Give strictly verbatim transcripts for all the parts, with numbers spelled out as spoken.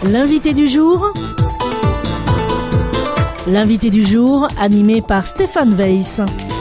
L'invité du jour. L'invité du jour, animé par Stéphane Weiss.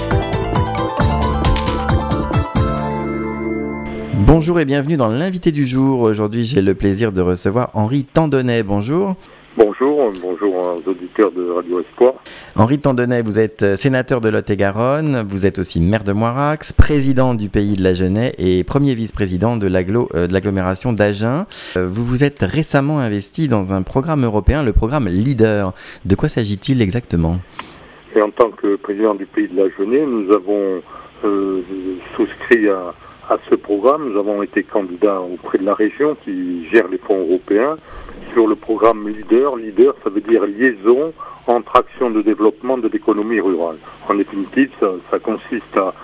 Bonjour et bienvenue dans l'invité du jour. Aujourd'hui, j'ai le plaisir de recevoir Henri Tandonnet. Bonjour. Bonjour, bonjour aux auditeurs de Radio Espoir. Henri Tandonnet, vous êtes sénateur de Lot-et-Garonne, vous êtes aussi maire de Moirax, président du Pays de la Genêt et premier vice-président de, l'agglo- euh, de l'agglomération d'Agen. Euh, vous vous êtes récemment investi dans un programme européen, le programme Leader. De quoi s'agit-il exactement ? Et en tant que président du Pays de la Genêt, nous avons euh, souscrit à, à ce programme. Nous avons été candidats auprès de la région qui gère les fonds européens sur le programme Leader. Leader, ça veut dire liaison entre actions de développement de l'économie rurale. En définitive, ça, ça consiste à,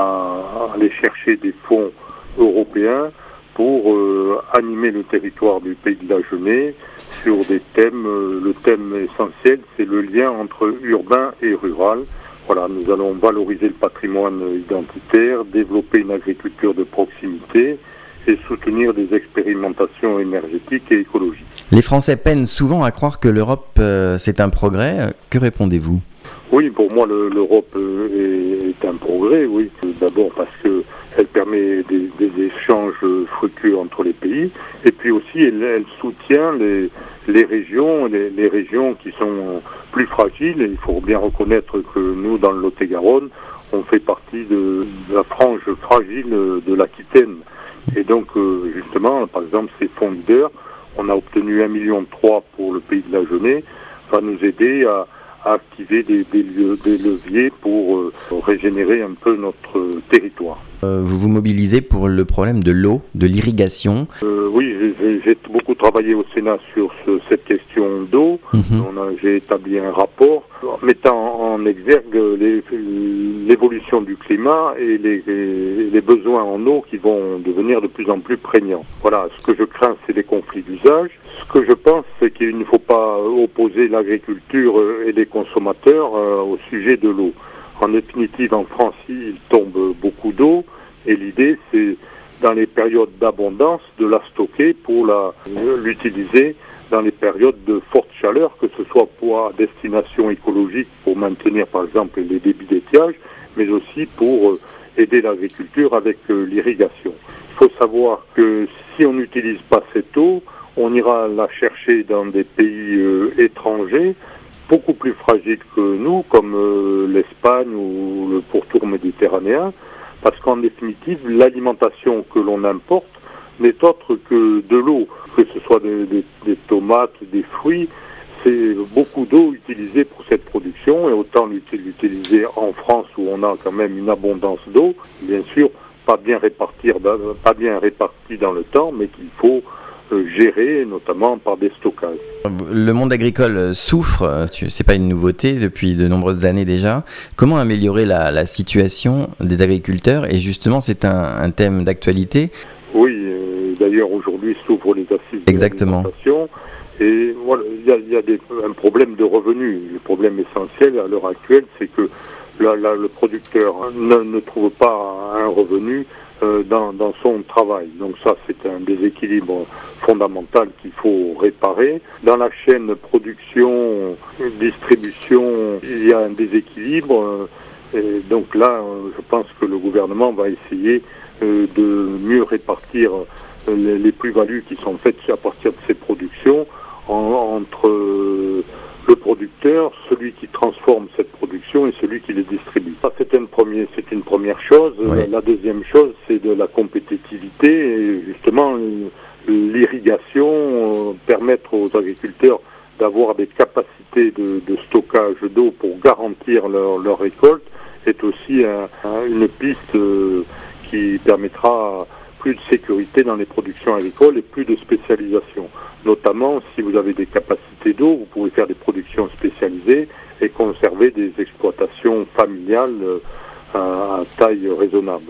à aller chercher des fonds européens pour euh, animer le territoire du Pays de la Genêt sur des thèmes. Euh, le thème essentiel, c'est le lien entre urbain et rural. Voilà, nous allons valoriser le patrimoine identitaire, développer une agriculture de proximité et soutenir des expérimentations énergétiques et écologiques. Les Français peinent souvent à croire que l'Europe, euh, c'est un progrès. Que répondez-vous ? Oui, pour moi, le, l'Europe euh, est, est un progrès, oui. D'abord parce qu'elle permet des, des échanges fructueux entre les pays, et puis aussi elle, elle soutient les, les régions, les, les régions qui sont plus fragiles. Et il faut bien reconnaître que nous, dans le Lot-et-Garonne, on fait partie de, de la frange fragile de l'Aquitaine. Et donc, euh, justement, par exemple, ces fonds leaders, on a obtenu un virgule trois million pour le Pays de la Genêt, va nous aider à, à activer des, des, lieux, des leviers pour euh, régénérer un peu notre euh, territoire. Euh, vous vous mobilisez pour le problème de l'eau, de l'irrigation. Euh, oui, j'ai, j'ai beaucoup travaillé au Sénat sur ce, cette question d'eau. Mmh. On a, j'ai établi un rapport mettant en exergue les, l'évolution du climat et les, les, les besoins en eau qui vont devenir de plus en plus prégnants. Voilà, ce que je crains, c'est les conflits d'usage. Ce que je pense, c'est qu'il ne faut pas opposer l'agriculture et les consommateurs euh, au sujet de l'eau. En définitive, en France, il tombe beaucoup d'eau et l'idée, c'est dans les périodes d'abondance de la stocker pour la, l'utiliser dans les périodes de forte chaleur, que ce soit pour à destination écologique, pour maintenir par exemple les débits d'étiage, mais aussi pour aider l'agriculture avec l'irrigation. Il faut savoir que si on n'utilise pas cette eau, on ira la chercher dans des pays euh, étrangers, beaucoup plus fragiles que nous, comme euh, l'Espagne ou le pourtour méditerranéen, parce qu'en définitive, l'alimentation que l'on importe n'est autre que de l'eau, que ce soit des, des, des tomates, des fruits, c'est beaucoup d'eau utilisée pour cette production, et autant l'utiliser en France où on a quand même une abondance d'eau, bien sûr, pas bien répartie, pas bien répartie dans le temps, mais qu'il faut gérer, notamment par des stockages. Le monde agricole souffre, c'est pas une nouveauté depuis de nombreuses années déjà. Comment améliorer la, la situation des agriculteurs ? Et justement, c'est un, un thème d'actualité. Oui, euh, d'ailleurs aujourd'hui s'ouvrent les assises Exactement. de l'alimentation. Et voilà, il y a, y a des, un problème de revenus. Le problème essentiel à l'heure actuelle, c'est que la, la, le producteur ne, ne trouve pas un revenu euh, dans, dans son travail. Donc ça, c'est un déséquilibre fondamental qu'il faut réparer. Dans la chaîne production, distribution, il y a un déséquilibre. Et donc là, je pense que le gouvernement va essayer euh, de mieux répartir les, les plus-values qui sont faites à partir de ces productions en, entre euh, le producteur, celui qui transforme cette production et celui qui les distribue. Ça, c'est une première, c'est une première chose. Oui. La, la deuxième chose, c'est de la compétitivité et justement l'irrigation, euh, permettre aux agriculteurs d'avoir des capacités de, de stockage d'eau pour garantir leur, leur récolte est aussi un, un, une piste euh, qui permettra plus de sécurité dans les productions agricoles et plus de spécialisation. Notamment, si vous avez des capacités d'eau, vous pouvez faire des productions spécialisées et conserver des exploitations familiales euh, à, à taille raisonnable.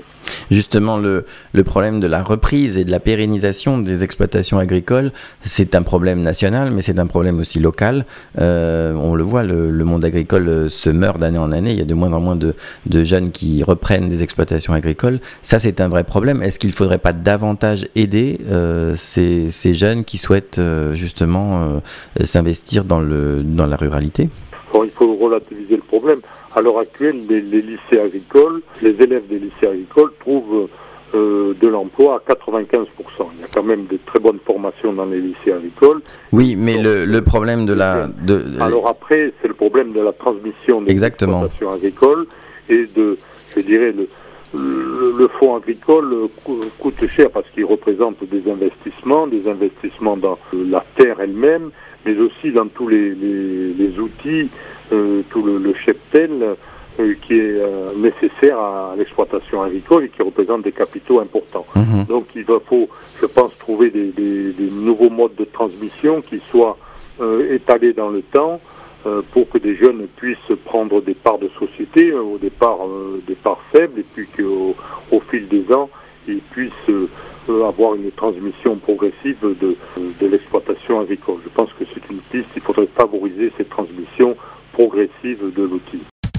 Justement, le, le problème de la reprise et de la pérennisation des exploitations agricoles, c'est un problème national, mais c'est un problème aussi local. Euh, on le voit, le, le monde agricole se meurt d'année en année. Il y a de moins en moins de, de jeunes qui reprennent des exploitations agricoles. Ça, c'est un vrai problème. Est-ce qu'il ne faudrait pas davantage aider euh, ces, ces jeunes qui souhaitent euh, justement euh, s'investir dans, le, dans la ruralité ? Bon, il faut relativiser le problème. À l'heure actuelle, les, les lycées agricoles, les élèves des lycées agricoles trouvent euh, de l'emploi à quatre-vingt-quinze pour cent. Il y a quand même de très bonnes formations dans les lycées agricoles. Oui, mais Donc, le, le problème de la... De... Alors après, c'est le problème de la transmission des Exactement. exploitations agricoles et de, je dirais, le, le, le fonds agricole coûte cher parce qu'il représente des investissements, des investissements dans la terre elle-même, mais aussi dans tous les, les, les outils, euh, tout le, le cheptel euh, qui est euh, nécessaire à l'exploitation agricole et qui représente des capitaux importants. Mmh. Donc il va, faut, je pense, trouver des, des, des nouveaux modes de transmission qui soient euh, étalés dans le temps euh, pour que des jeunes puissent prendre des parts de société, euh, au départ euh, des parts faibles, et puis qu'au au fil des ans, ils puissent euh, avoir une transmission progressive de, de l'exploitation agricole. Je pense que c'est une piste, il faudrait favoriser cette transmission progressive de l'outil.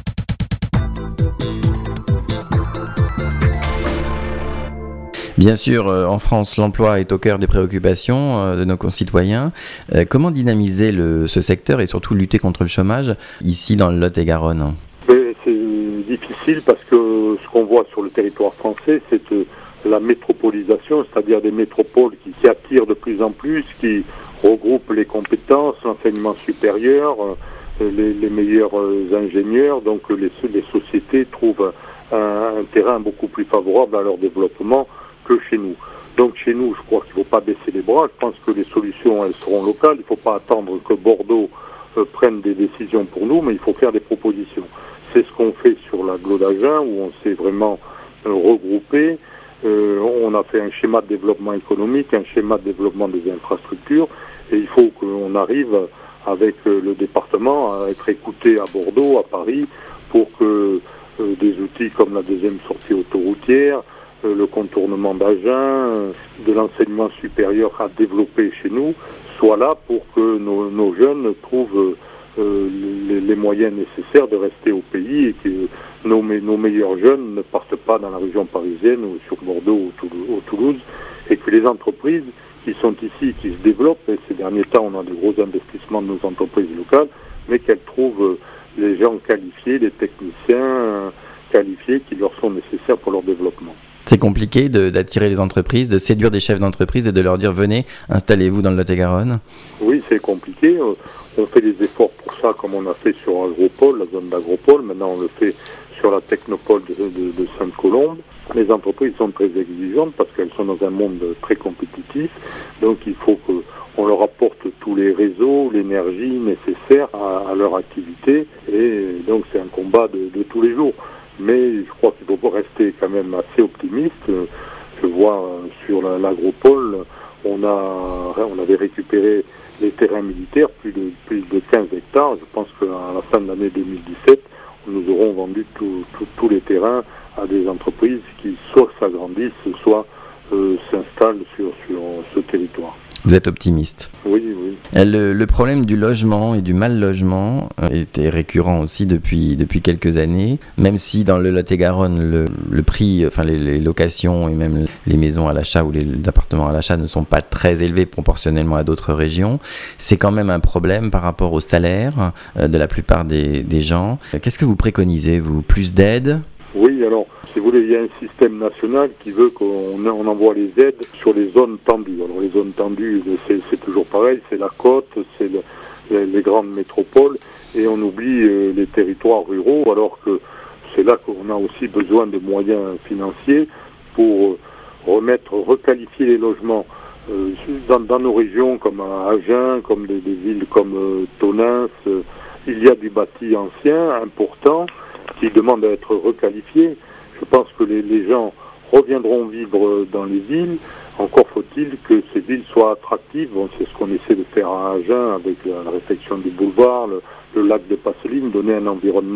Bien sûr, euh, en France, l'emploi est au cœur des préoccupations euh, de nos concitoyens. Euh, comment dynamiser le, ce secteur et surtout lutter contre le chômage ici dans le Lot-et-Garonne ? Mais c'est difficile parce que ce qu'on voit sur le territoire français, c'est euh, la métropolisation, c'est-à-dire des métropoles qui, qui attirent de plus en plus, qui regroupent les compétences, l'enseignement supérieur, euh, les, les meilleurs euh, ingénieurs. Donc les, les sociétés trouvent un, un terrain beaucoup plus favorable à leur développement que chez nous. Donc chez nous, je crois qu'il ne faut pas baisser les bras. Je pense que les solutions, elles seront locales. Il ne faut pas attendre que Bordeaux euh, prenne des décisions pour nous, mais il faut faire des propositions. C'est ce qu'on fait sur l'agglo d'Agen, où on s'est vraiment euh, regroupé. Euh, on a fait un schéma de développement économique, un schéma de développement des infrastructures, et il faut qu'on arrive avec euh, le département à être écouté à Bordeaux, à Paris, pour que euh, des outils comme la deuxième sortie autoroutière, euh, le contournement d'Agen, euh, de l'enseignement supérieur à développer chez nous, soient là pour que nos, nos jeunes trouvent euh, les, les moyens nécessaires de rester au pays et que nos, nos meilleurs jeunes ne partent pas dans la région parisienne ou sur Bordeaux ou Toulouse, ou Toulouse et que les entreprises qui sont ici, qui se développent, et ces derniers temps on a de gros investissements de nos entreprises locales, mais qu'elles trouvent les gens qualifiés, les techniciens qualifiés qui leur sont nécessaires pour leur développement. C'est compliqué de, d'attirer les entreprises, de séduire des chefs d'entreprise et de leur dire « venez, installez-vous dans le Lot-et-Garonne ». Oui, c'est compliqué. On fait des efforts pour ça, comme on a fait sur Agropole, la zone d'Agropole. Maintenant, on le fait sur la technopole de, de, de Sainte-Colombe. Les entreprises sont très exigeantes parce qu'elles sont dans un monde très compétitif. Donc, il faut qu'on leur apporte tous les réseaux, l'énergie nécessaire à, à leur activité. Et donc, c'est un combat de, de tous les jours. Mais je crois qu'il faut rester quand même assez optimiste. Je vois sur la, l'Agropole, on, a, on avait récupéré les terrains militaires, plus de, plus de quinze hectares. Je pense qu'à la fin de l'année deux mille dix-sept, nous aurons vendu tous les terrains à des entreprises qui soit s'agrandissent, soit euh, s'installent sur, sur ce territoire. Vous êtes optimiste. Oui, oui. Le, le problème du logement et du mal logement était récurrent aussi depuis, depuis quelques années, même si dans le Lot-et-Garonne, le, le prix, enfin les, les locations et même les maisons à l'achat ou les, les appartements à l'achat ne sont pas très élevés proportionnellement à d'autres régions, c'est quand même un problème par rapport au salaire de la plupart des, des gens. Qu'est-ce que vous préconisez, vous ? Plus d'aide ? Oui, alors, si vous voulez, il y a un système national qui veut qu'on on envoie les aides sur les zones tendues. Alors, les zones tendues, c'est, c'est toujours pareil, c'est la côte, c'est le, les, les grandes métropoles, et on oublie euh, les territoires ruraux, alors que c'est là qu'on a aussi besoin de moyens financiers pour euh, remettre, requalifier les logements euh, dans, dans nos régions, comme à Agen, comme des, des villes comme euh, Tonins. Euh, il y a du bâti ancien, important, qui demandent à être requalifiés. Je pense que les, les gens reviendront vivre dans les villes. Encore faut-il que ces villes soient attractives. Bon, c'est ce qu'on essaie de faire à Agen avec la, la réfection du boulevard, le, le lac de Passeline, donner un environnement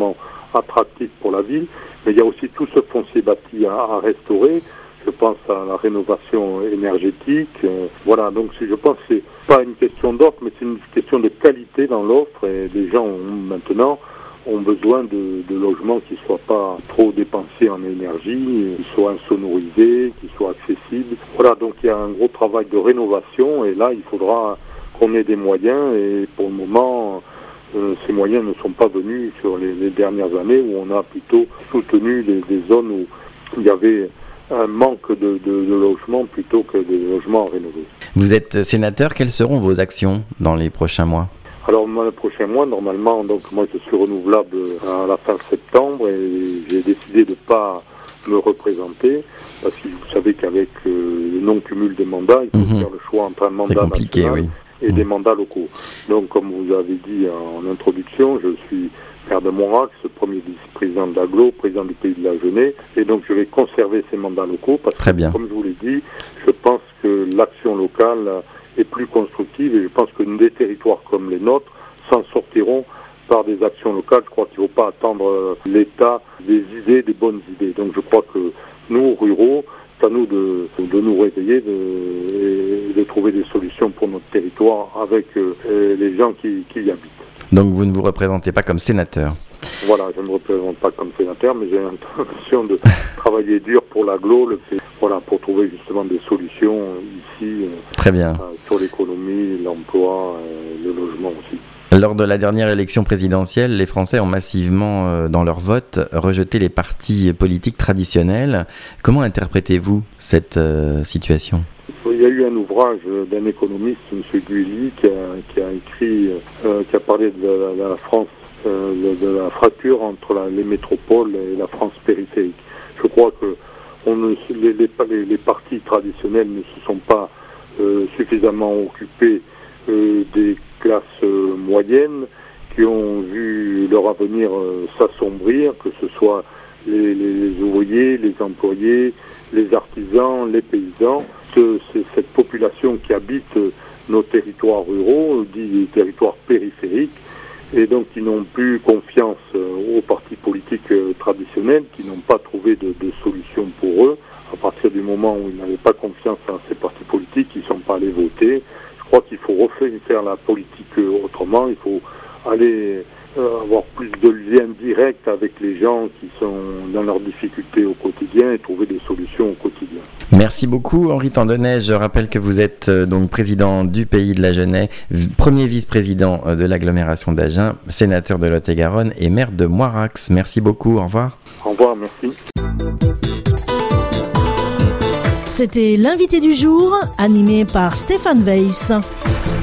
attractif pour la ville. Mais il y a aussi tout ce foncier bâti à, à restaurer. Je pense à la rénovation énergétique. Euh, voilà, donc je pense que c'est pas une question d'offre, mais c'est une question de qualité dans l'offre. Et les gens ont, maintenant ont besoin de, de logements qui ne soient pas trop dépensés en énergie, qui soient insonorisés, qui soient accessibles. Voilà, donc il y a un gros travail de rénovation et là, il faudra qu'on ait des moyens. Et pour le moment, euh, ces moyens ne sont pas venus sur les, les dernières années où on a plutôt soutenu les, les zones où il y avait un manque de, de, de logements plutôt que des logements rénovés. Vous êtes sénateur, quelles seront vos actions dans les prochains mois ? Alors moi, le prochain mois, normalement, donc moi je suis renouvelable à la fin septembre et j'ai décidé de ne pas me représenter parce que vous savez qu'avec euh, le non-cumul des mandats, il faut mmh. faire le choix entre un mandat national oui. et mmh. des mandats locaux. Donc comme vous avez dit en introduction, je suis maire de Montrax, premier vice-président de l'Aglo, président du Pays de la Genêt, et donc je vais conserver ces mandats locaux parce Très que, bien. comme je vous l'ai dit, je pense que l'action locale est plus constructive et je pense que des territoires comme les nôtres s'en sortiront par des actions locales. Je crois qu'il ne faut pas attendre l'État des idées, des bonnes idées. Donc je crois que nous, ruraux, c'est à nous de, de nous réveiller de, et de trouver des solutions pour notre territoire avec euh, les gens qui, qui y habitent. Donc vous ne vous représentez pas comme sénateur ? Voilà, je ne me représente pas comme sénateur, mais j'ai l'intention de travailler dur pour l'Aglo, le fait, voilà, pour trouver justement des solutions ici. Très bien. Euh, sur l'économie, l'emploi, euh, le logement aussi. Lors de la dernière élection présidentielle, les Français ont massivement, euh, dans leur vote, rejeté les partis politiques traditionnels. Comment interprétez-vous cette euh, situation ? Il y a eu un ouvrage d'un économiste, M. Guilly, qui a, qui a écrit, euh, qui a parlé de la, de la France, euh, de, de la fracture entre la, les métropoles et la France périphérique. Je crois que on ne, les, les, les partis traditionnels ne se sont pas euh, suffisamment occupés euh, des classes euh, moyennes qui ont vu leur avenir euh, s'assombrir, que ce soit les, les ouvriers, les employés, les artisans, les paysans. Ce, c'est cette population qui habite nos territoires ruraux, dit territoires périphériques, et donc qui n'ont plus confiance aux partis politiques traditionnels, qui n'ont pas trouvé de, de solution pour eux. À partir du moment où ils n'avaient pas confiance en ces partis politiques, ils ne sont pas allés voter. Je crois qu'il faut refaire la politique autrement, il faut aller euh, avoir plus de liens directs avec les gens qui sont dans leurs difficultés au quotidien et trouver des solutions au quotidien. Merci beaucoup Henri Tandonnet. Je rappelle que vous êtes euh, donc président du Pays de la Genêt, v- premier vice-président euh, de l'agglomération d'Agen, sénateur de Lot-et-Garonne et maire de Moirax. Merci beaucoup, au revoir. Au revoir, merci. C'était l'invité du jour, animé par Stéphane Weiss.